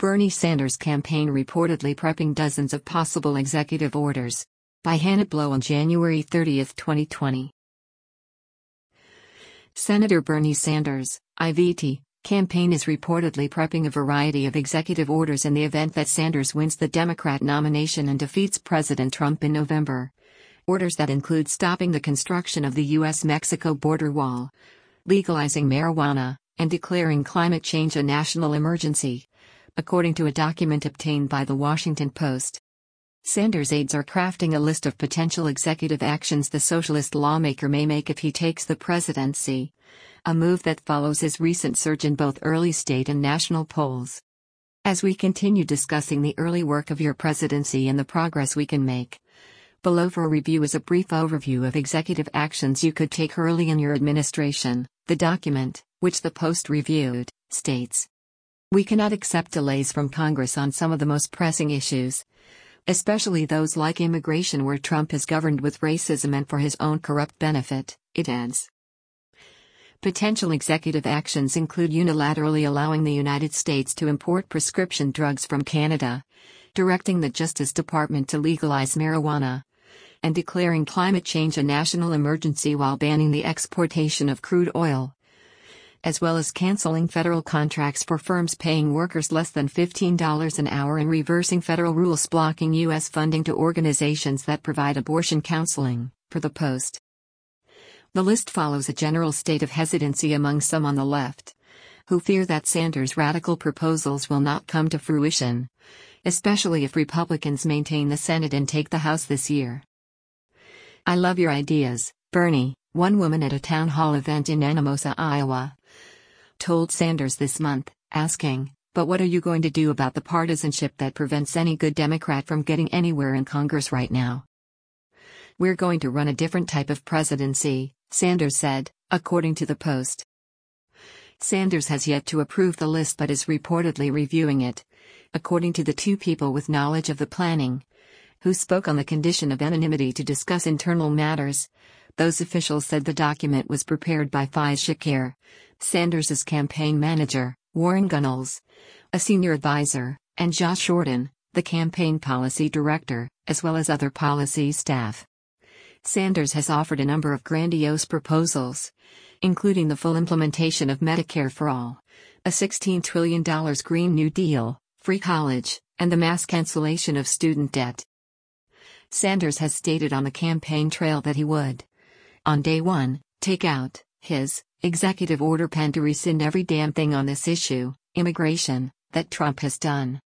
Bernie Sanders' campaign reportedly prepping dozens of possible executive orders. By Hannah Blow on January 30, 2020. Senator Bernie Sanders, IVT, campaign is reportedly prepping a variety of executive orders in the event that Sanders wins the Democrat nomination and defeats President Trump in November. Orders that include stopping the construction of the U.S.-Mexico border wall, legalizing marijuana, and declaring climate change a national emergency, according to a document obtained by The Washington Post. Sanders' aides are crafting a list of potential executive actions the socialist lawmaker may make if he takes the presidency, a move that follows his recent surge in both early state and national polls. As we continue discussing the early work of your presidency and the progress we can make, below for review is a brief overview of executive actions you could take early in your administration. The document, which the Post reviewed, states, "We cannot accept delays from Congress on some of the most pressing issues, especially those like immigration where Trump has governed with racism and for his own corrupt benefit," it adds. Potential executive actions include unilaterally allowing the United States to import prescription drugs from Canada, directing the Justice Department to legalize marijuana, and declaring climate change a national emergency while banning the exportation of crude oil, as well as canceling federal contracts for firms paying workers less than $15 an hour and reversing federal rules blocking U.S. funding to organizations that provide abortion counseling, per the Post. The list follows a general state of hesitancy among some on the left, who fear that Sanders' radical proposals will not come to fruition, especially if Republicans maintain the Senate and take the House this year. "I love your ideas, Bernie," one woman at a town hall event in Anamosa, Iowa, told Sanders this month, asking, "But what are you going to do about the partisanship that prevents any good Democrat from getting anywhere in Congress right now?" "We're going to run a different type of presidency," Sanders said, according to the Post. Sanders has yet to approve the list but is reportedly reviewing it, according to the two people with knowledge of the planning, who spoke on the condition of anonymity to discuss internal matters. Those officials said the document was prepared by Faiz Shakir, Sanders' campaign manager, Warren Gunnels, a senior advisor, and Josh Shorten, the campaign policy director, as well as other policy staff. Sanders has offered a number of grandiose proposals, including the full implementation of Medicare for All, a $16 trillion Green New Deal, free college, and the mass cancellation of student debt. Sanders has stated on the campaign trail that he would, on day one, take out his executive order pen to rescind every damn thing on this issue, immigration, that Trump has done.